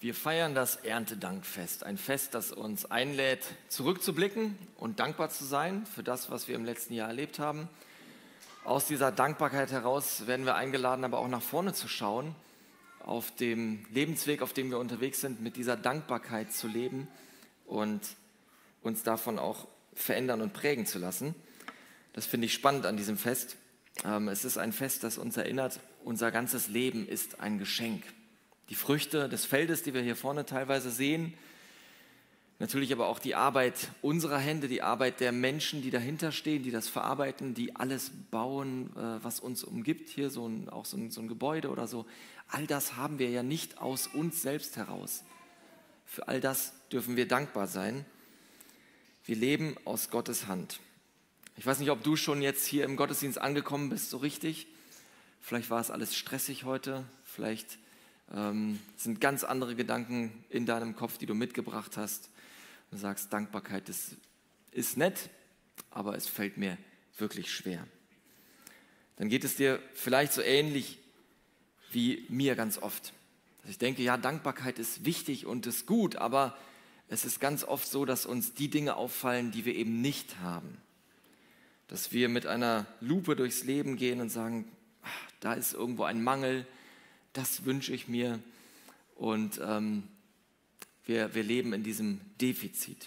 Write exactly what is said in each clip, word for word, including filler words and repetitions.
Wir feiern das Erntedankfest, ein Fest, das uns einlädt, zurückzublicken und dankbar zu sein für das, was wir im letzten Jahr erlebt haben. Aus dieser Dankbarkeit heraus werden wir eingeladen, aber auch nach vorne zu schauen, auf dem Lebensweg, auf dem wir unterwegs sind, mit dieser Dankbarkeit zu leben und uns davon auch verändern und prägen zu lassen. Das finde ich spannend an diesem Fest. Es ist ein Fest, das uns erinnert, unser ganzes Leben ist ein Geschenk. Die Früchte des Feldes, die wir hier vorne teilweise sehen, natürlich aber auch die Arbeit unserer Hände, die Arbeit der Menschen, die dahinter stehen, die das verarbeiten, die alles bauen, was uns umgibt, hier so ein, auch so ein, so ein Gebäude oder so. All das haben wir ja nicht aus uns selbst heraus. Für all das dürfen wir dankbar sein. Wir leben aus Gottes Hand. Ich weiß nicht, ob du schon jetzt hier im Gottesdienst angekommen bist, so richtig. Vielleicht war es alles stressig heute, vielleicht ähm, sind ganz andere Gedanken in deinem Kopf, die du mitgebracht hast. Du sagst, Dankbarkeit ist, ist nett, aber es fällt mir wirklich schwer. Dann geht es dir vielleicht so ähnlich wie mir ganz oft. Dass ich denke, ja, Dankbarkeit ist wichtig und ist gut, aber es ist ganz oft so, dass uns die Dinge auffallen, die wir eben nicht haben. Dass wir mit einer Lupe durchs Leben gehen und sagen, ach, da ist irgendwo ein Mangel, das wünsche ich mir. Und ähm, wir, wir leben in diesem Defizit.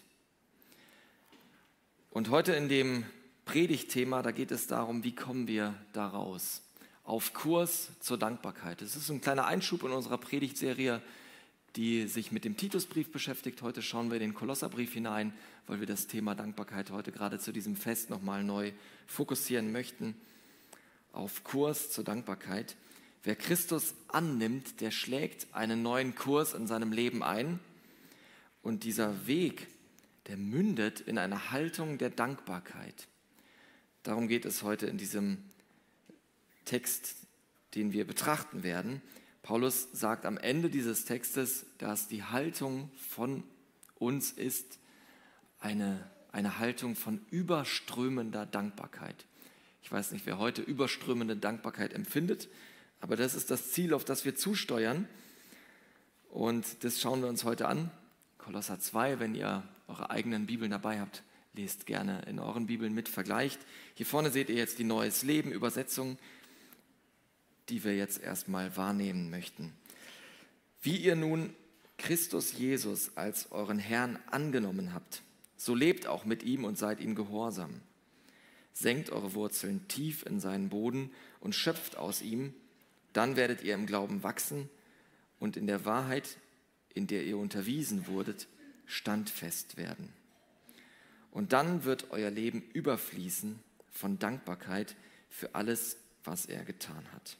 Und heute in dem Predigtthema, da geht es darum, wie kommen wir da raus? Auf Kurs zur Dankbarkeit. Das ist ein kleiner Einschub in unserer Predigtserie, die sich mit dem Titusbrief beschäftigt. Heute schauen wir in den Kolosserbrief hinein, weil wir das Thema Dankbarkeit heute gerade zu diesem Fest nochmal neu fokussieren möchten. Auf Kurs zur Dankbarkeit. Wer Christus annimmt, der schlägt einen neuen Kurs in seinem Leben ein. Und dieser Weg, der mündet in eine Haltung der Dankbarkeit. Darum geht es heute in diesem Text, den wir betrachten werden. Paulus sagt am Ende dieses Textes, dass die Haltung von uns ist eine, eine Haltung von überströmender Dankbarkeit. Ich weiß nicht, wer heute überströmende Dankbarkeit empfindet, aber das ist das Ziel, auf das wir zusteuern. Und das schauen wir uns heute an. Kolosser zwei, wenn ihr eure eigenen Bibeln dabei habt, lest gerne in euren Bibeln mit, vergleicht. Hier vorne seht ihr jetzt die Neues Leben Übersetzung, die wir jetzt erstmal wahrnehmen möchten. Wie ihr nun Christus Jesus als euren Herrn angenommen habt, so lebt auch mit ihm und seid ihm gehorsam. Senkt eure Wurzeln tief in seinen Boden und schöpft aus ihm, dann werdet ihr im Glauben wachsen und in der Wahrheit, in der ihr unterwiesen wurdet, standfest werden. Und dann wird euer Leben überfließen von Dankbarkeit für alles, was er getan hat.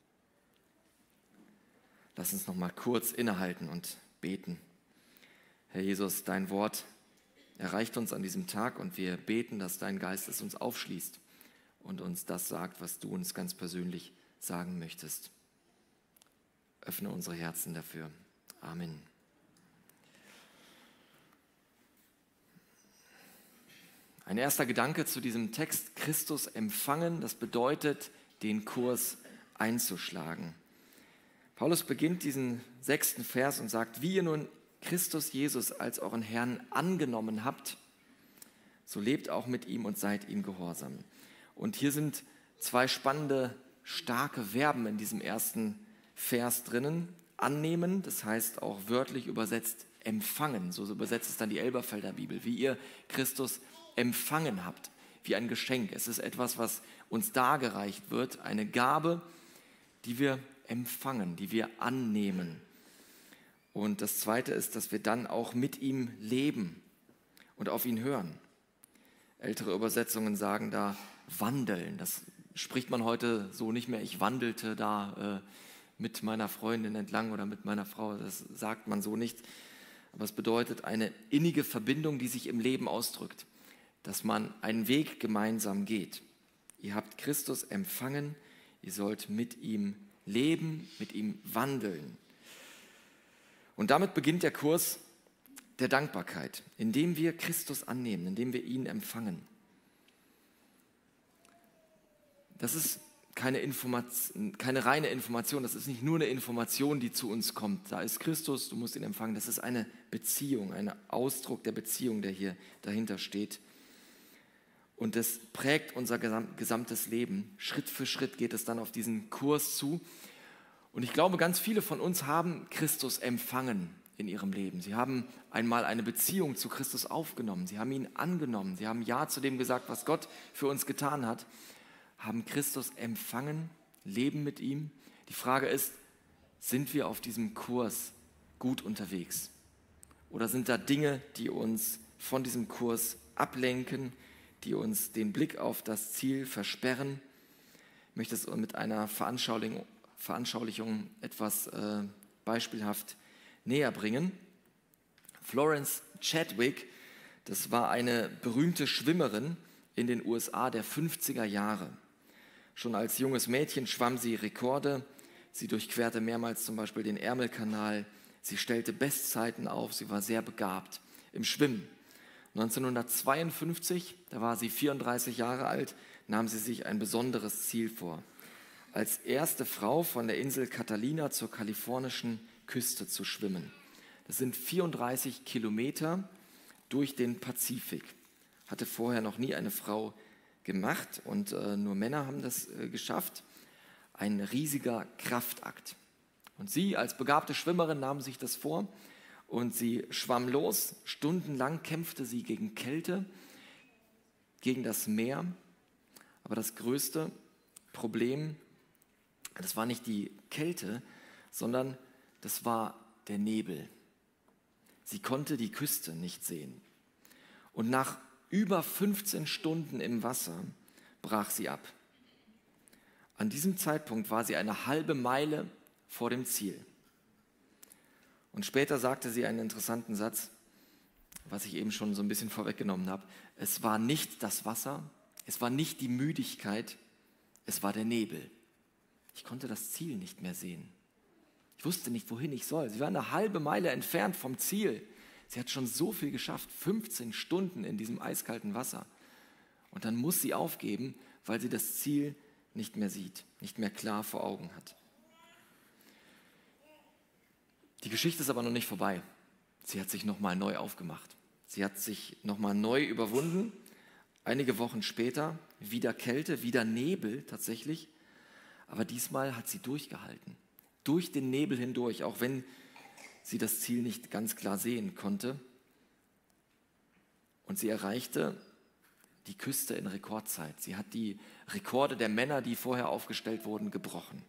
Lass uns noch mal kurz innehalten und beten. Herr Jesus, dein Wort erreicht uns an diesem Tag und wir beten, dass dein Geist es uns aufschließt und uns das sagt, was du uns ganz persönlich sagen möchtest. Öffne unsere Herzen dafür. Amen. Ein erster Gedanke zu diesem Text, Christus empfangen, das bedeutet, den Kurs einzuschlagen. Paulus beginnt diesen sechsten Vers und sagt, wie ihr nun Christus Jesus als euren Herrn angenommen habt, so lebt auch mit ihm und seid ihm gehorsam. Und hier sind zwei spannende, starke Verben in diesem ersten Vers drinnen. Annehmen, das heißt auch wörtlich übersetzt empfangen. So übersetzt es dann die Elberfelder Bibel. Wie ihr Christus empfangen habt, wie ein Geschenk. Es ist etwas, was uns dargereicht wird, eine Gabe, die wir empfangen, die wir annehmen. Und das Zweite ist, dass wir dann auch mit ihm leben und auf ihn hören. Ältere Übersetzungen sagen da wandeln. Das spricht man heute so nicht mehr. Ich wandelte da äh, mit meiner Freundin entlang oder mit meiner Frau. Das sagt man so nicht. Aber es bedeutet eine innige Verbindung, die sich im Leben ausdrückt. Dass man einen Weg gemeinsam geht. Ihr habt Christus empfangen, ihr sollt mit ihm leben, mit ihm wandeln. Und damit beginnt der Kurs der Dankbarkeit, indem wir Christus annehmen, indem wir ihn empfangen. Das ist keine, Information, keine reine Information, das ist nicht nur eine Information, die zu uns kommt. Da ist Christus, du musst ihn empfangen. Das ist eine Beziehung, ein Ausdruck der Beziehung, der hier dahinter steht. Und das prägt unser gesamtes Leben. Schritt für Schritt geht es dann auf diesen Kurs zu. Und ich glaube, ganz viele von uns haben Christus empfangen in ihrem Leben. Sie haben einmal eine Beziehung zu Christus aufgenommen. Sie haben ihn angenommen. Sie haben Ja zu dem gesagt, was Gott für uns getan hat. Haben Christus empfangen, leben mit ihm. Die Frage ist, sind wir auf diesem Kurs gut unterwegs? Oder sind da Dinge, die uns von diesem Kurs ablenken, die uns den Blick auf das Ziel versperren? Ich möchte es mit einer Veranschaulichung, Veranschaulichung etwas äh, beispielhaft näher bringen. Florence Chadwick, das war eine berühmte Schwimmerin in den U S A der fünfziger Jahre. Schon als junges Mädchen schwamm sie Rekorde. Sie durchquerte mehrmals zum Beispiel den Ärmelkanal. Sie stellte Bestzeiten auf. Sie war sehr begabt im Schwimmen. neunzehnhundertzweiundfünfzig, da war sie vierunddreißig Jahre alt, nahm sie sich ein besonderes Ziel vor. Als erste Frau von der Insel Catalina zur kalifornischen Küste zu schwimmen. Das sind vierunddreißig Kilometer durch den Pazifik. Hatte vorher noch nie eine Frau gemacht und äh, nur Männer haben das äh, geschafft. Ein riesiger Kraftakt. Und sie als begabte Schwimmerin nahm sich das vor und sie schwamm los. Stundenlang kämpfte sie gegen Kälte, gegen das Meer. Aber das größte Problem, das war nicht die Kälte, sondern das war der Nebel. Sie konnte die Küste nicht sehen. Und nach über fünfzehn Stunden im Wasser brach sie ab. An diesem Zeitpunkt war sie eine halbe Meile vor dem Ziel. Und später sagte sie einen interessanten Satz, was ich eben schon so ein bisschen vorweggenommen habe. Es war nicht das Wasser, es war nicht die Müdigkeit, es war der Nebel. Ich konnte das Ziel nicht mehr sehen. Ich wusste nicht, wohin ich soll. Sie war eine halbe Meile entfernt vom Ziel. Sie hat schon so viel geschafft, fünfzehn Stunden in diesem eiskalten Wasser. Und dann muss sie aufgeben, weil sie das Ziel nicht mehr sieht, nicht mehr klar vor Augen hat. Die Geschichte ist aber noch nicht vorbei. Sie hat sich nochmal neu aufgemacht. Sie hat sich nochmal neu überwunden. Einige Wochen später wieder Kälte, wieder Nebel tatsächlich. Aber diesmal hat sie durchgehalten. Durch den Nebel hindurch, auch wenn sie das Ziel nicht ganz klar sehen konnte. Und sie erreichte die Küste in Rekordzeit. Sie hat die Rekorde der Männer, die vorher aufgestellt wurden, gebrochen.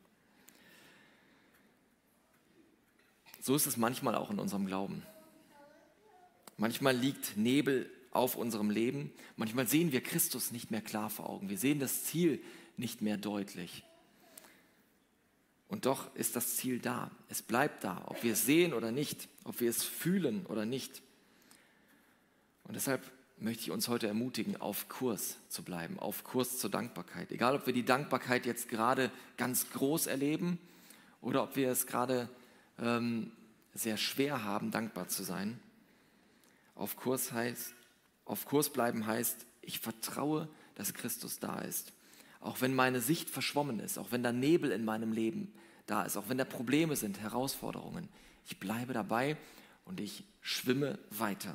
So ist es manchmal auch in unserem Glauben. Manchmal liegt Nebel auf unserem Leben. Manchmal sehen wir Christus nicht mehr klar vor Augen. Wir sehen das Ziel nicht mehr deutlich. Und doch ist das Ziel da. Es bleibt da, ob wir es sehen oder nicht, ob wir es fühlen oder nicht. Und deshalb möchte ich uns heute ermutigen, auf Kurs zu bleiben, auf Kurs zur Dankbarkeit. Egal, ob wir die Dankbarkeit jetzt gerade ganz groß erleben oder ob wir es gerade ähm, sehr schwer haben, dankbar zu sein. Auf Kurs heißt, auf Kurs bleiben heißt, ich vertraue, dass Christus da ist. Auch wenn meine Sicht verschwommen ist, auch wenn da Nebel in meinem Leben da ist, auch wenn da Probleme sind, Herausforderungen. Ich bleibe dabei und ich schwimme weiter.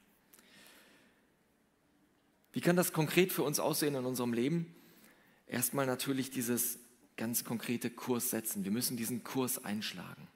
Wie kann das konkret für uns aussehen in unserem Leben? Erstmal natürlich dieses ganz konkrete Kurs setzen. Wir müssen diesen Kurs einschlagen.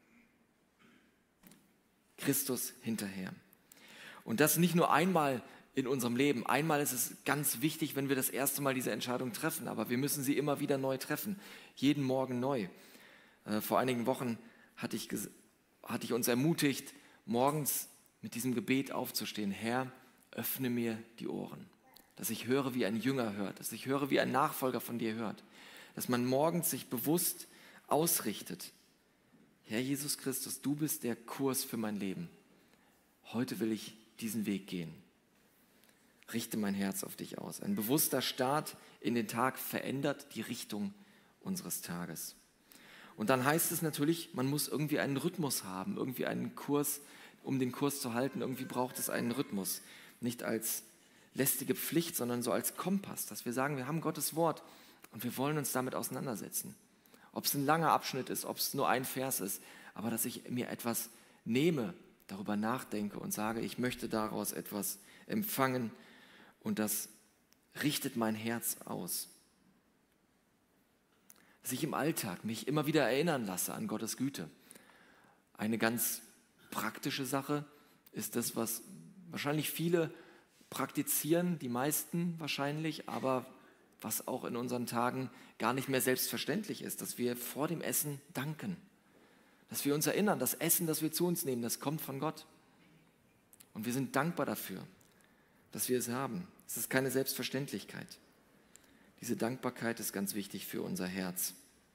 Christus hinterher. Und das nicht nur einmal in unserem Leben. Einmal ist es ganz wichtig, wenn wir das erste Mal diese Entscheidung treffen, aber wir müssen sie immer wieder neu treffen, jeden Morgen neu. Äh, vor einigen Wochen hatte ich, hatte ich uns ermutigt, morgens mit diesem Gebet aufzustehen. Herr, öffne mir die Ohren, dass ich höre, wie ein Jünger hört, dass ich höre, wie ein Nachfolger von dir hört, dass man morgens sich bewusst ausrichtet. Herr Jesus Christus, du bist der Kurs für mein Leben. Heute will ich diesen Weg gehen. Richte mein Herz auf dich aus. Ein bewusster Start in den Tag verändert die Richtung unseres Tages. Und dann heißt es natürlich, man muss irgendwie einen Rhythmus haben, irgendwie einen Kurs, um den Kurs zu halten. Irgendwie braucht es einen Rhythmus. Nicht als lästige Pflicht, sondern so als Kompass, dass wir sagen, wir haben Gottes Wort Und wir wollen uns damit auseinandersetzen. Ob es ein langer Abschnitt ist, ob es nur ein Vers ist, aber dass ich mir etwas nehme, darüber nachdenke und sage, ich möchte daraus etwas empfangen und das richtet mein Herz aus. Dass ich im Alltag mich immer wieder erinnern lasse an Gottes Güte. Eine ganz praktische Sache ist das, was wahrscheinlich viele praktizieren, die meisten wahrscheinlich, aber was auch in unseren Tagen gar nicht mehr selbstverständlich ist, dass wir vor dem Essen danken. Dass wir uns erinnern, das Essen, das wir zu uns nehmen, das kommt von Gott. Und wir sind dankbar dafür, dass wir es haben. Es ist keine Selbstverständlichkeit. Diese Dankbarkeit ist ganz wichtig für unser Herz.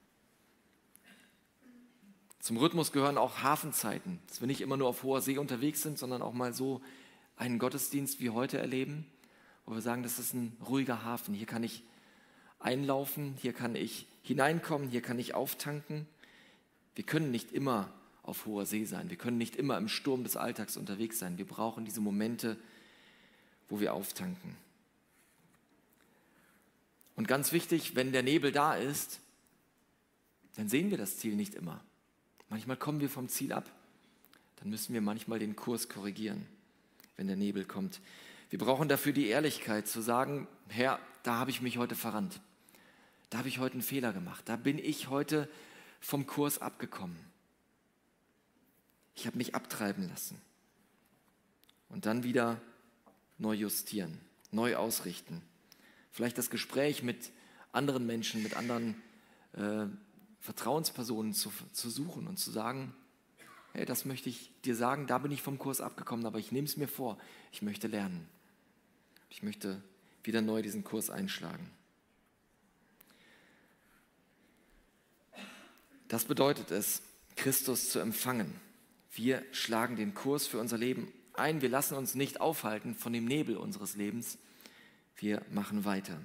Zum Rhythmus gehören auch Hafenzeiten, dass wir nicht immer nur auf hoher See unterwegs sind, sondern auch mal so einen Gottesdienst wie heute erleben, wo wir sagen, das ist ein ruhiger Hafen. Hier kann ich einlaufen, hier kann ich hineinkommen, hier kann ich auftanken. Wir können nicht immer auf hoher See sein. Wir können nicht immer im Sturm des Alltags unterwegs sein. Wir brauchen diese Momente, wo wir auftanken. Und ganz wichtig, wenn der Nebel da ist, dann sehen wir das Ziel nicht immer. Manchmal kommen wir vom Ziel ab. Dann müssen wir manchmal den Kurs korrigieren, wenn der Nebel kommt. Wir brauchen dafür die Ehrlichkeit zu sagen, Herr, da habe ich mich heute verrannt. Da habe ich heute einen Fehler gemacht. Da bin ich heute vom Kurs abgekommen. Ich habe mich abtreiben lassen. Und dann wieder neu justieren, neu ausrichten. Vielleicht das Gespräch mit anderen Menschen, mit anderen äh, Vertrauenspersonen zu, zu suchen und zu sagen, hey, das möchte ich dir sagen, da bin ich vom Kurs abgekommen, aber ich nehme es mir vor, ich möchte lernen. Ich möchte wieder neu diesen Kurs einschlagen. Das bedeutet es, Christus zu empfangen. Wir schlagen den Kurs für unser Leben ein. Wir lassen uns nicht aufhalten von dem Nebel unseres Lebens. Wir machen weiter.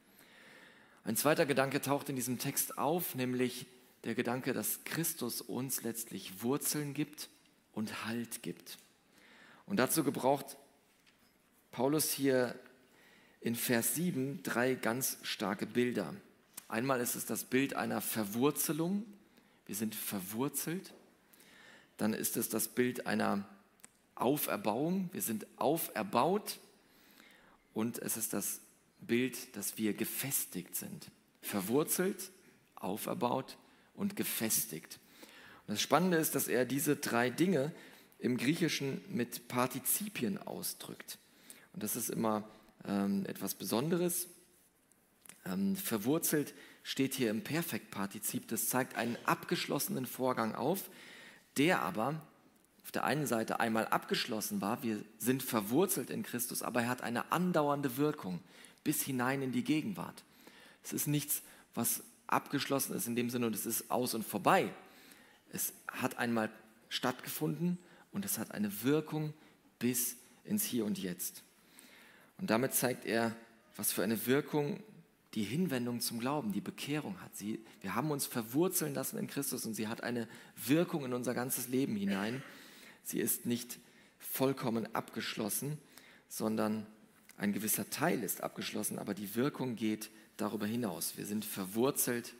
Ein zweiter Gedanke taucht in diesem Text auf, nämlich der Gedanke, dass Christus uns letztlich Wurzeln gibt und Halt gibt. Und dazu gebraucht Paulus hier in Vers sieben drei ganz starke Bilder. Einmal ist es das Bild einer Verwurzelung. Wir sind verwurzelt. Dann ist es das Bild einer Auferbauung. Wir sind auferbaut. Und es ist das Bild, dass wir gefestigt sind. Verwurzelt, auferbaut und gefestigt. Und das Spannende ist, dass er diese drei Dinge im Griechischen mit Partizipien ausdrückt. Und das ist immer ähm, etwas Besonderes. Ähm, verwurzelt steht hier im Perfektpartizip. Das zeigt einen abgeschlossenen Vorgang auf, der aber auf der einen Seite einmal abgeschlossen war. Wir sind verwurzelt in Christus, aber er hat eine andauernde Wirkung bis hinein in die Gegenwart. Es ist nichts, was abgeschlossen ist in dem Sinne und es ist aus und vorbei. Es hat einmal stattgefunden und es hat eine Wirkung bis ins Hier und Jetzt. Und damit zeigt er, was für eine Wirkung die Hinwendung zum Glauben, die Bekehrung hat. Sie, wir haben uns verwurzeln lassen in Christus und sie hat eine Wirkung in unser ganzes Leben hinein. Sie ist nicht vollkommen abgeschlossen, sondern ein gewisser Teil ist abgeschlossen, aber die Wirkung geht darüber hinaus. Wir sind verwurzelt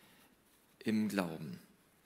im Glauben.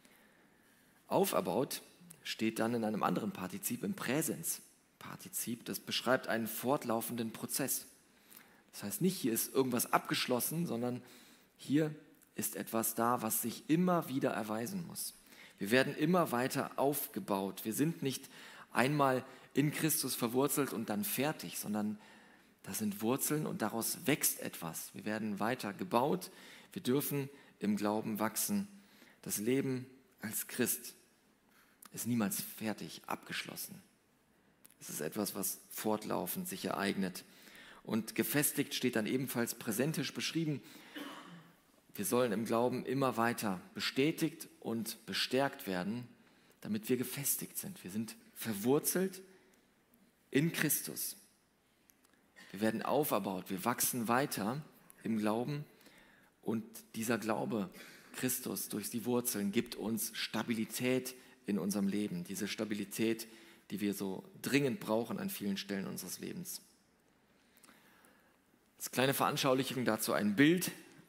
Auferbaut steht dann in einem anderen Partizip, im Präsenspartizip. Das beschreibt einen fortlaufenden Prozess. Das heißt nicht, hier ist irgendwas abgeschlossen, sondern hier ist etwas da, was sich immer wieder erweisen muss. Wir werden immer weiter aufgebaut. Wir sind nicht einmal in Christus verwurzelt und dann fertig, sondern das sind Wurzeln und daraus wächst etwas. Wir werden weiter gebaut. Wir dürfen im Glauben wachsen. Das Leben als Christ ist niemals fertig, abgeschlossen. Es ist etwas, was fortlaufend sich ereignet. Und gefestigt steht dann ebenfalls präsentisch beschrieben. Wir sollen im Glauben immer weiter bestätigt und bestärkt werden, damit wir gefestigt sind. Wir sind verwurzelt in Christus. Wir werden auferbaut, wir wachsen weiter im Glauben und dieser Glaube Christus durch die Wurzeln gibt uns Stabilität in unserem Leben. Diese Stabilität, die wir so dringend brauchen an vielen Stellen unseres Lebens. Als kleine Veranschaulichung dazu ein Bild.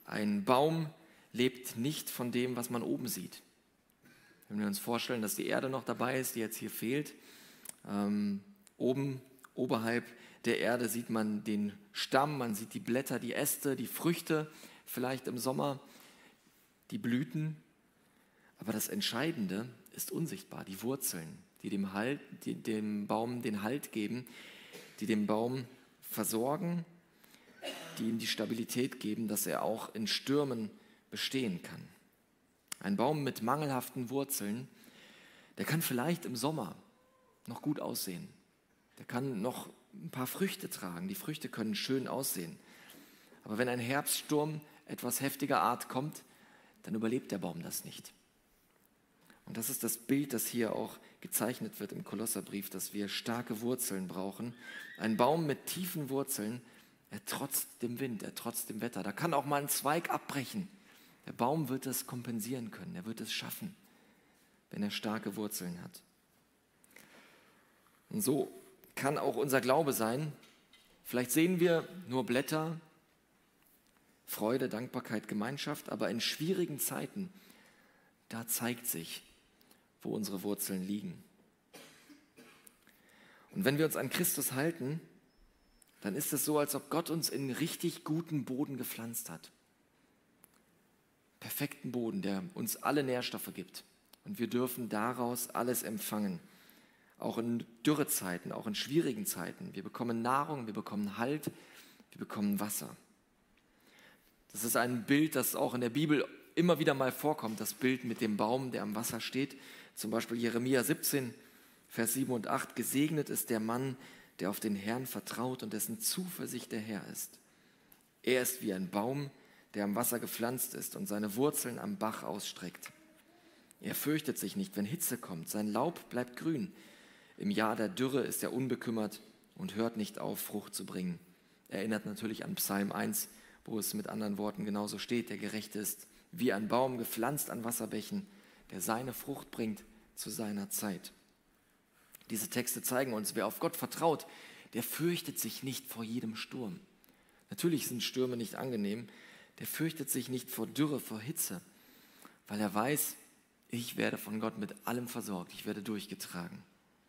Ein Baum lebt nicht von dem, was man oben sieht. Wenn wir uns vorstellen, dass die Erde noch dabei ist, die jetzt hier fehlt, ähm, oben, oberhalb der Erde sieht man den Stamm, man sieht die Blätter, die Äste, die Früchte, vielleicht im Sommer die Blüten. Aber das Entscheidende ist unsichtbar, die Wurzeln, die dem, halt, die dem Baum den Halt geben, die den Baum versorgen, die ihm die Stabilität geben, dass er auch in Stürmen bestehen kann. Ein Baum mit mangelhaften Wurzeln, der kann vielleicht im Sommer noch gut aussehen. Der kann noch ein paar Früchte tragen. Die Früchte können schön aussehen. Aber wenn ein Herbststurm etwas heftiger Art kommt, dann überlebt der Baum das nicht. Und das ist das Bild, das hier auch gezeichnet wird im Kolosserbrief, dass wir starke Wurzeln brauchen. Ein Baum mit tiefen Wurzeln, er trotzt dem Wind, er trotzt dem Wetter. Da kann auch mal ein Zweig abbrechen. Der Baum wird es kompensieren können, er wird es schaffen, wenn er starke Wurzeln hat. Und so kann auch unser Glaube sein. Vielleicht sehen wir nur Blätter, Freude, Dankbarkeit, Gemeinschaft, aber in schwierigen Zeiten, da zeigt sich, wo unsere Wurzeln liegen. Und wenn wir uns an Christus halten, dann ist es so, als ob Gott uns in richtig guten Boden gepflanzt hat. Perfekten Boden, der uns alle Nährstoffe gibt. Und wir dürfen daraus alles empfangen. Auch in Dürrezeiten, auch in schwierigen Zeiten. Wir bekommen Nahrung, wir bekommen Halt, wir bekommen Wasser. Das ist ein Bild, das auch in der Bibel immer wieder mal vorkommt, das Bild mit dem Baum, der am Wasser steht. Zum Beispiel Jeremia siebzehn, Vers sieben und acht. Gesegnet ist der Mann, der auf den Herrn vertraut und dessen Zuversicht der Herr ist. Er ist wie ein Baum, der am Wasser gepflanzt ist und seine Wurzeln am Bach ausstreckt. Er fürchtet sich nicht, wenn Hitze kommt. Sein Laub bleibt grün. Im Jahr der Dürre ist er unbekümmert und hört nicht auf, Frucht zu bringen. Erinnert natürlich an Psalm eins, wo es mit anderen Worten genauso steht. Der Gerechte ist wie ein Baum gepflanzt an Wasserbächen, der seine Frucht bringt zu seiner Zeit. Diese Texte zeigen uns, wer auf Gott vertraut, der fürchtet sich nicht vor jedem Sturm. Natürlich sind Stürme nicht angenehm. Der fürchtet sich nicht vor Dürre, vor Hitze, weil er weiß, ich werde von Gott mit allem versorgt, ich werde durchgetragen.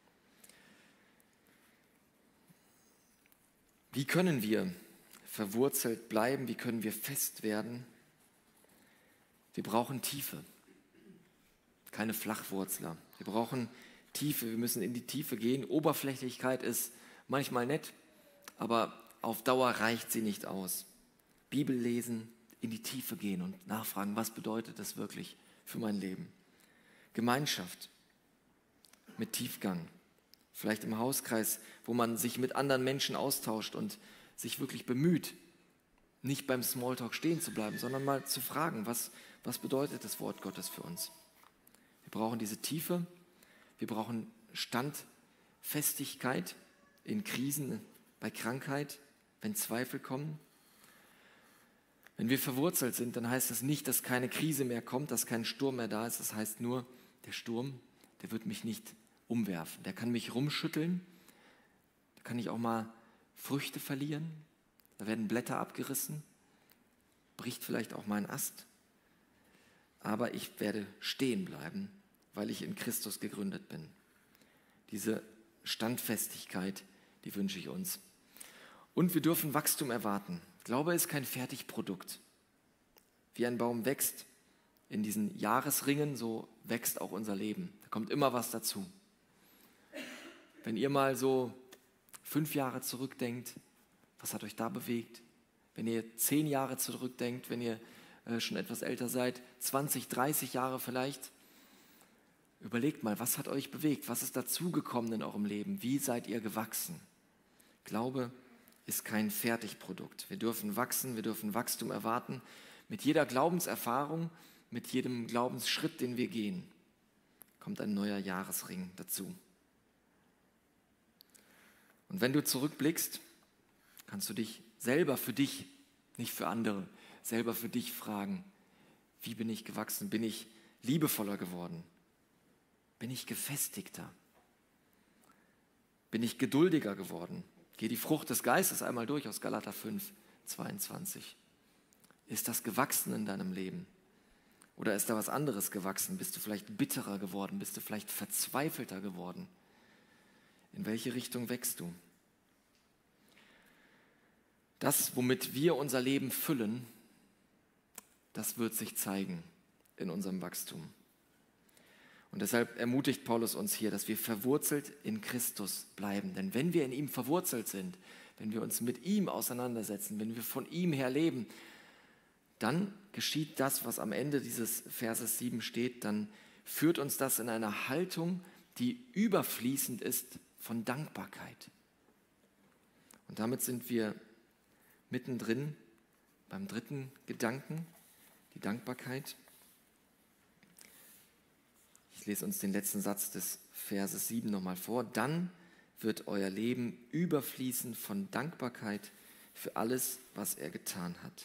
Wie können wir verwurzelt bleiben? Wie können wir fest werden? Wir brauchen Tiefe, keine Flachwurzler. Wir brauchen Tiefe, wir müssen in die Tiefe gehen. Oberflächlichkeit ist manchmal nett, aber auf Dauer reicht sie nicht aus. Bibel lesen, in die Tiefe gehen und nachfragen, was bedeutet das wirklich für mein Leben? Gemeinschaft mit Tiefgang, vielleicht im Hauskreis, wo man sich mit anderen Menschen austauscht und sich wirklich bemüht, nicht beim Smalltalk stehen zu bleiben, sondern mal zu fragen, was, was bedeutet das Wort Gottes für uns? Wir brauchen diese Tiefe, wir brauchen Standfestigkeit in Krisen, bei Krankheit, wenn Zweifel kommen. Wenn wir verwurzelt sind, dann heißt das nicht, dass keine Krise mehr kommt, dass kein Sturm mehr da ist. Das heißt nur, der Sturm, der wird mich nicht umwerfen. Der kann mich rumschütteln, da kann ich auch mal Früchte verlieren, da werden Blätter abgerissen, bricht vielleicht auch mein Ast. Aber ich werde stehen bleiben, weil ich in Christus gegründet bin. Diese Standfestigkeit, die wünsche ich uns. Und wir dürfen Wachstum erwarten. Glaube ist kein Fertigprodukt. Wie ein Baum wächst in diesen Jahresringen, so wächst auch unser Leben. Da kommt immer was dazu. Wenn ihr mal so fünf Jahre zurückdenkt, was hat euch da bewegt? Wenn ihr zehn Jahre zurückdenkt, wenn ihr äh, schon etwas älter seid, zwanzig, dreißig Jahre vielleicht, überlegt mal, was hat euch bewegt? Was ist dazugekommen in eurem Leben? Wie seid ihr gewachsen? Glaube ist kein Fertigprodukt. Wir dürfen wachsen, wir dürfen Wachstum erwarten. Mit jeder Glaubenserfahrung, mit jedem Glaubensschritt, den wir gehen, kommt ein neuer Jahresring dazu. Und wenn du zurückblickst, kannst du dich selber für dich, nicht für andere, selber für dich fragen, wie bin ich gewachsen? Bin ich liebevoller geworden? Bin ich gefestigter? Bin ich geduldiger geworden? Geh die Frucht des Geistes einmal durch aus Galater fünf, zweiundzwanzig. Ist das gewachsen in deinem Leben? Oder ist da was anderes gewachsen? Bist du vielleicht bitterer geworden? Bist du vielleicht verzweifelter geworden? In welche Richtung wächst du? Das, womit wir unser Leben füllen, das wird sich zeigen in unserem Wachstum. Und deshalb ermutigt Paulus uns hier, dass wir verwurzelt in Christus bleiben. Denn wenn wir in ihm verwurzelt sind, wenn wir uns mit ihm auseinandersetzen, wenn wir von ihm her leben, dann geschieht das, was am Ende dieses Verses sieben steht, dann führt uns das in eine Haltung, die überfließend ist von Dankbarkeit. Und damit sind wir mittendrin beim dritten Gedanken, die Dankbarkeit. Ich lese uns den letzten Satz des Verses sieben nochmal vor. Dann wird euer Leben überfließen von Dankbarkeit für alles, was er getan hat.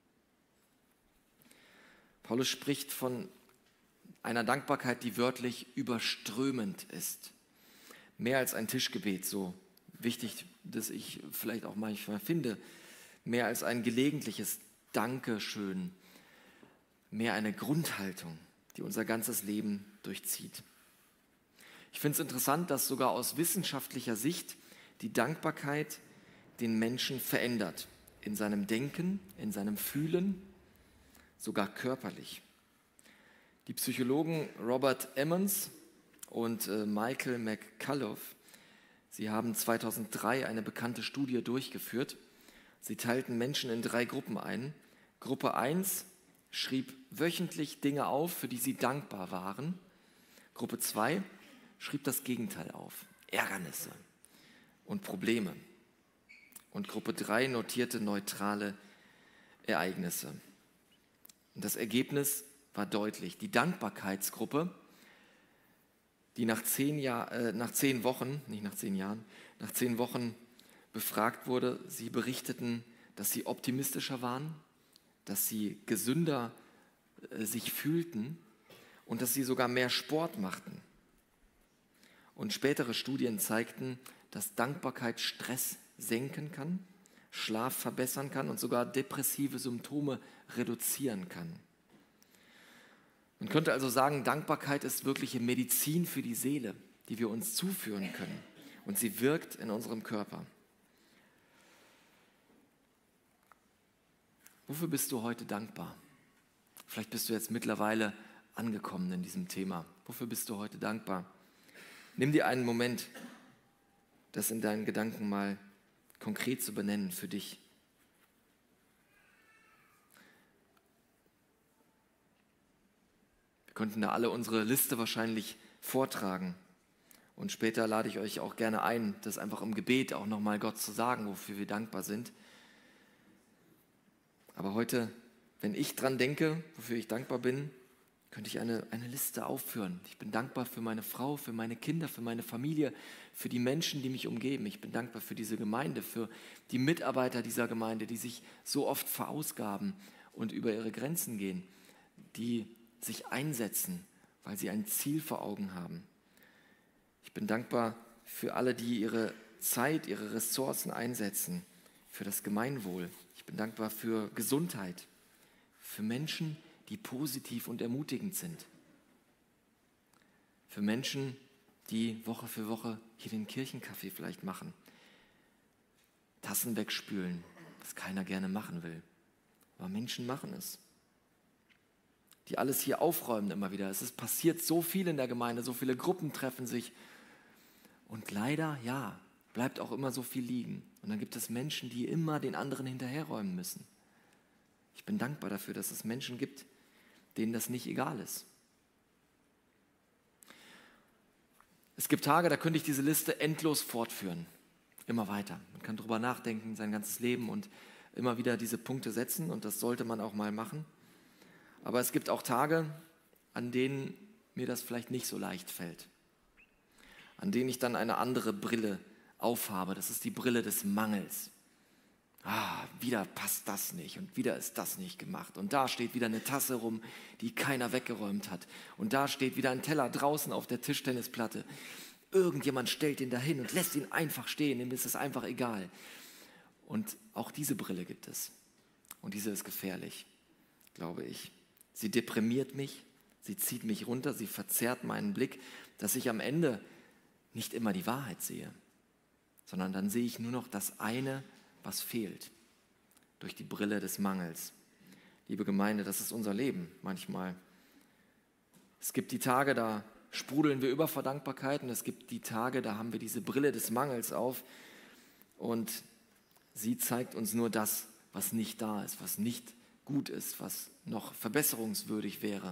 Paulus spricht von einer Dankbarkeit, die wörtlich überströmend ist. Mehr als ein Tischgebet, so wichtig, dass ich vielleicht auch manchmal finde. Mehr als ein gelegentliches Dankeschön. Mehr eine Grundhaltung, die unser ganzes Leben durchzieht. Ich finde es interessant, dass sogar aus wissenschaftlicher Sicht die Dankbarkeit den Menschen verändert. In seinem Denken, in seinem Fühlen, sogar körperlich. Die Psychologen Robert Emmons und äh, Michael McCullough, sie haben zweitausenddrei eine bekannte Studie durchgeführt. Sie teilten Menschen in drei Gruppen ein. Gruppe eins schrieb wöchentlich Dinge auf, für die sie dankbar waren. Gruppe zwei schrieb das Gegenteil auf, Ärgernisse und Probleme. Und Gruppe drei notierte neutrale Ereignisse. Und das Ergebnis war deutlich. Die Dankbarkeitsgruppe, die nach zehn, Jahr, äh, nach zehn Wochen, nicht nach zehn Jahren, nach zehn Wochen befragt wurde, sie berichteten, dass sie optimistischer waren, dass sie gesünder äh, sich fühlten und dass sie sogar mehr Sport machten. Und spätere Studien zeigten, dass Dankbarkeit Stress senken kann, Schlaf verbessern kann und sogar depressive Symptome reduzieren kann. Man könnte also sagen, Dankbarkeit ist wirkliche Medizin für die Seele, die wir uns zuführen können. Und sie wirkt in unserem Körper. Wofür bist du heute dankbar? Vielleicht bist du jetzt mittlerweile angekommen in diesem Thema. Wofür bist du heute dankbar? Nimm dir einen Moment, das in deinen Gedanken mal konkret zu benennen für dich. Wir könnten da alle unsere Liste wahrscheinlich vortragen. Und später lade ich euch auch gerne ein, das einfach im Gebet auch nochmal Gott zu sagen, wofür wir dankbar sind. Aber heute, wenn ich dran denke, wofür ich dankbar bin, könnte ich eine, eine Liste aufführen. Ich bin dankbar für meine Frau, für meine Kinder, für meine Familie, für die Menschen, die mich umgeben. Ich bin dankbar für diese Gemeinde, für die Mitarbeiter dieser Gemeinde, die sich so oft verausgaben und über ihre Grenzen gehen, die sich einsetzen, weil sie ein Ziel vor Augen haben. Ich bin dankbar für alle, die ihre Zeit, ihre Ressourcen einsetzen, für das Gemeinwohl. Ich bin dankbar für Gesundheit, für Menschen, die positiv und ermutigend sind. Für Menschen, die Woche für Woche hier den Kirchenkaffee vielleicht machen. Tassen wegspülen, was keiner gerne machen will. Aber Menschen machen es. Die alles hier aufräumen immer wieder. Es ist passiert so viel in der Gemeinde, so viele Gruppen treffen sich. Und leider, ja, bleibt auch immer so viel liegen. Und dann gibt es Menschen, die immer den anderen hinterherräumen müssen. Ich bin dankbar dafür, dass es Menschen gibt, denen das nicht egal ist. Es gibt Tage, da könnte ich diese Liste endlos fortführen. Immer weiter. Man kann drüber nachdenken, sein ganzes Leben und immer wieder diese Punkte setzen und das sollte man auch mal machen. Aber es gibt auch Tage, an denen mir das vielleicht nicht so leicht fällt. An denen ich dann eine andere Brille aufhabe. Das ist die Brille des Mangels. Ah, wieder passt das nicht und wieder ist das nicht gemacht. Und da steht wieder eine Tasse rum, die keiner weggeräumt hat. Und da steht wieder ein Teller draußen auf der Tischtennisplatte. Irgendjemand stellt ihn dahin und lässt ihn einfach stehen, ihm ist es einfach egal. Und auch diese Brille gibt es. Und diese ist gefährlich, glaube ich. Sie deprimiert mich, sie zieht mich runter, sie verzerrt meinen Blick, dass ich am Ende nicht immer die Wahrheit sehe, sondern dann sehe ich nur noch das eine, was fehlt, durch die Brille des Mangels. Liebe Gemeinde, das ist unser Leben manchmal. Es gibt die Tage, da sprudeln wir über vor Dankbarkeit, und es gibt die Tage, da haben wir diese Brille des Mangels auf und sie zeigt uns nur das, was nicht da ist, was nicht gut ist, was noch verbesserungswürdig wäre.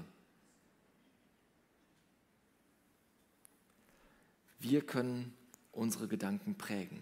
Wir können unsere Gedanken prägen.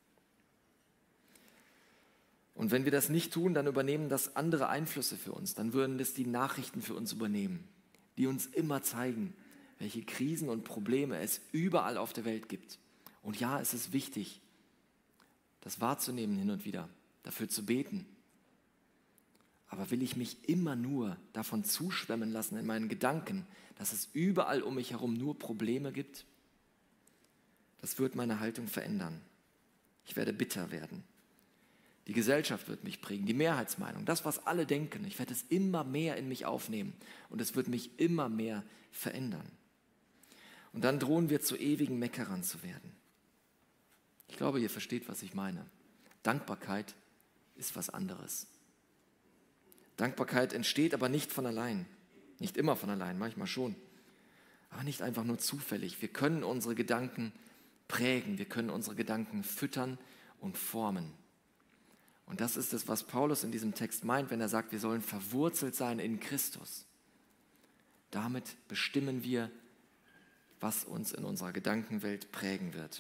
Und wenn wir das nicht tun, dann übernehmen das andere Einflüsse für uns. Dann würden das die Nachrichten für uns übernehmen, die uns immer zeigen, welche Krisen und Probleme es überall auf der Welt gibt. Und ja, es ist wichtig, das wahrzunehmen hin und wieder, dafür zu beten. Aber will ich mich immer nur davon zuschwemmen lassen in meinen Gedanken, dass es überall um mich herum nur Probleme gibt? Das wird meine Haltung verändern. Ich werde bitter werden. Die Gesellschaft wird mich prägen, die Mehrheitsmeinung, das, was alle denken. Ich werde es immer mehr in mich aufnehmen und es wird mich immer mehr verändern. Und dann drohen wir zu ewigen Meckerern zu werden. Ich glaube, ihr versteht, was ich meine. Dankbarkeit ist was anderes. Dankbarkeit entsteht aber nicht von allein. Nicht immer von allein, manchmal schon. Aber nicht einfach nur zufällig. Wir können unsere Gedanken prägen, wir können unsere Gedanken füttern und formen. Und das ist es, was Paulus in diesem Text meint, wenn er sagt, wir sollen verwurzelt sein in Christus. Damit bestimmen wir, was uns in unserer Gedankenwelt prägen wird.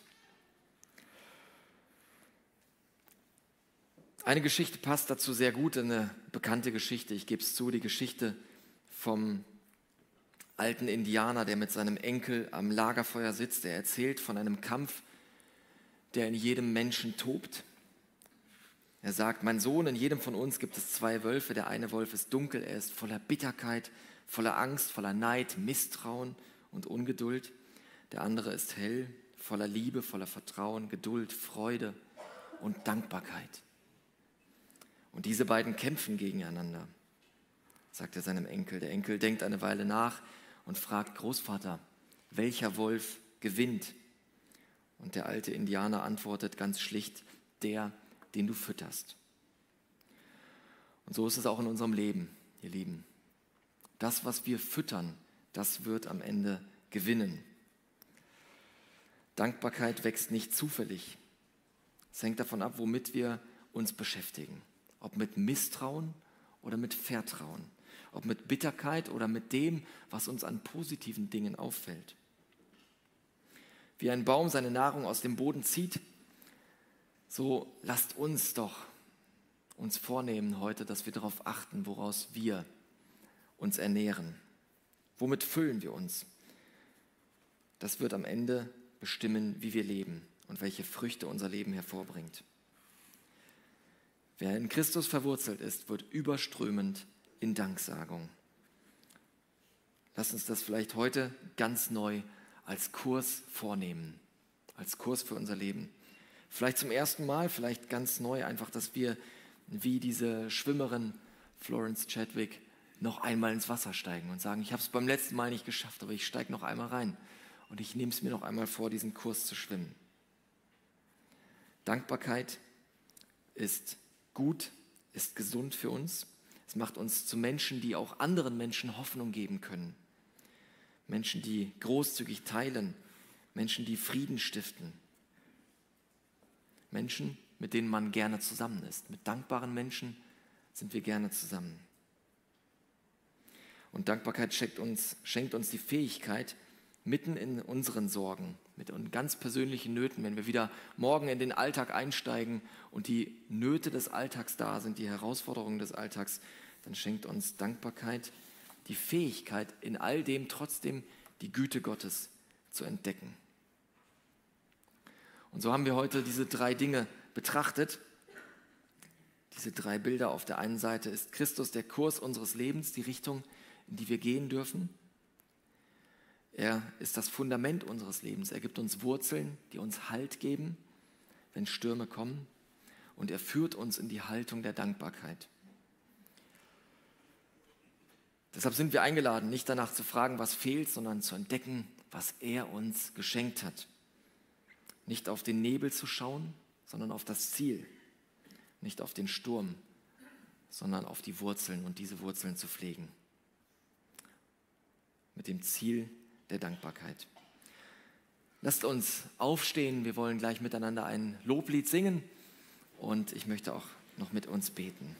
Eine Geschichte passt dazu sehr gut, eine bekannte Geschichte, ich gebe es zu, die Geschichte vom alten Indianer, der mit seinem Enkel am Lagerfeuer sitzt. Er erzählt von einem Kampf, der in jedem Menschen tobt. Er sagt, mein Sohn, in jedem von uns gibt es zwei Wölfe. Der eine Wolf ist dunkel, er ist voller Bitterkeit, voller Angst, voller Neid, Misstrauen und Ungeduld. Der andere ist hell, voller Liebe, voller Vertrauen, Geduld, Freude und Dankbarkeit. Und diese beiden kämpfen gegeneinander, sagt er seinem Enkel. Der Enkel denkt eine Weile nach und fragt, Großvater, welcher Wolf gewinnt? Und der alte Indianer antwortet ganz schlicht, der, den du fütterst. Und so ist es auch in unserem Leben, ihr Lieben. Das, was wir füttern, das wird am Ende gewinnen. Dankbarkeit wächst nicht zufällig. Es hängt davon ab, womit wir uns beschäftigen. Ob mit Misstrauen oder mit Vertrauen. Ob mit Bitterkeit oder mit dem, was uns an positiven Dingen auffällt. Wie ein Baum seine Nahrung aus dem Boden zieht, so lasst uns doch uns vornehmen heute, dass wir darauf achten, woraus wir uns ernähren. Womit füllen wir uns? Das wird am Ende bestimmen, wie wir leben und welche Früchte unser Leben hervorbringt. Wer in Christus verwurzelt ist, wird überströmend in Danksagung. Lass uns das vielleicht heute ganz neu als Kurs vornehmen, als Kurs für unser Leben. Vielleicht zum ersten Mal, vielleicht ganz neu, einfach, dass wir wie diese Schwimmerin Florence Chadwick noch einmal ins Wasser steigen und sagen, ich habe es beim letzten Mal nicht geschafft, aber ich steige noch einmal rein und ich nehme es mir noch einmal vor, diesen Kurs zu schwimmen. Dankbarkeit ist gut, ist gesund für uns. Es macht uns zu Menschen, die auch anderen Menschen Hoffnung geben können. Menschen, die großzügig teilen, Menschen, die Frieden stiften. Menschen, mit denen man gerne zusammen ist. Mit dankbaren Menschen sind wir gerne zusammen. Und Dankbarkeit schenkt uns, schenkt uns die Fähigkeit, mitten in unseren Sorgen, mit unseren ganz persönlichen Nöten, wenn wir wieder morgen in den Alltag einsteigen und die Nöte des Alltags da sind, die Herausforderungen des Alltags, dann schenkt uns Dankbarkeit die Fähigkeit, in all dem trotzdem die Güte Gottes zu entdecken. Und so haben wir heute diese drei Dinge betrachtet. Diese drei Bilder. Auf der einen Seite ist Christus der Kurs unseres Lebens, die Richtung, in die wir gehen dürfen. Er ist das Fundament unseres Lebens. Er gibt uns Wurzeln, die uns Halt geben, wenn Stürme kommen. Und er führt uns in die Haltung der Dankbarkeit. Deshalb sind wir eingeladen, nicht danach zu fragen, was fehlt, sondern zu entdecken, was er uns geschenkt hat. Nicht auf den Nebel zu schauen, sondern auf das Ziel. Nicht auf den Sturm, sondern auf die Wurzeln und diese Wurzeln zu pflegen. Mit dem Ziel der Dankbarkeit. Lasst uns aufstehen, wir wollen gleich miteinander ein Loblied singen und ich möchte auch noch mit uns beten.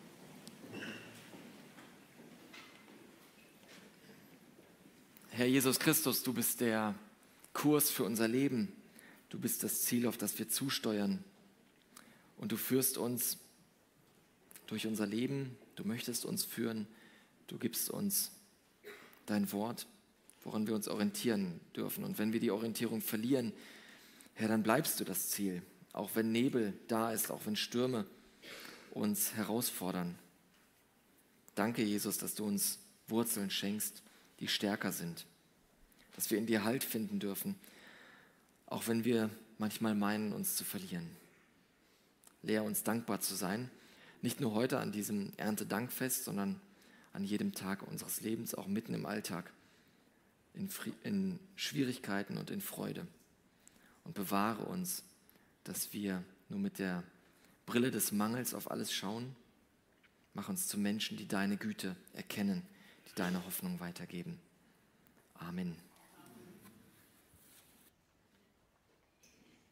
Herr Jesus Christus, du bist der Kurs für unser Leben. Du bist das Ziel, auf das wir zusteuern. Und du führst uns durch unser Leben. Du möchtest uns führen. Du gibst uns dein Wort, woran wir uns orientieren dürfen. Und wenn wir die Orientierung verlieren, Herr, dann bleibst du das Ziel. Auch wenn Nebel da ist, auch wenn Stürme uns herausfordern. Danke, Jesus, dass du uns Wurzeln schenkst, die stärker sind. Dass wir in dir Halt finden dürfen, auch wenn wir manchmal meinen, uns zu verlieren. Lehr uns, dankbar zu sein, nicht nur heute an diesem Erntedankfest, sondern an jedem Tag unseres Lebens, auch mitten im Alltag, in, Fri- in Schwierigkeiten und in Freude. Und bewahre uns, dass wir nur mit der Brille des Mangels auf alles schauen. Mach uns zu Menschen, die deine Güte erkennen, die deine Hoffnung weitergeben. Amen.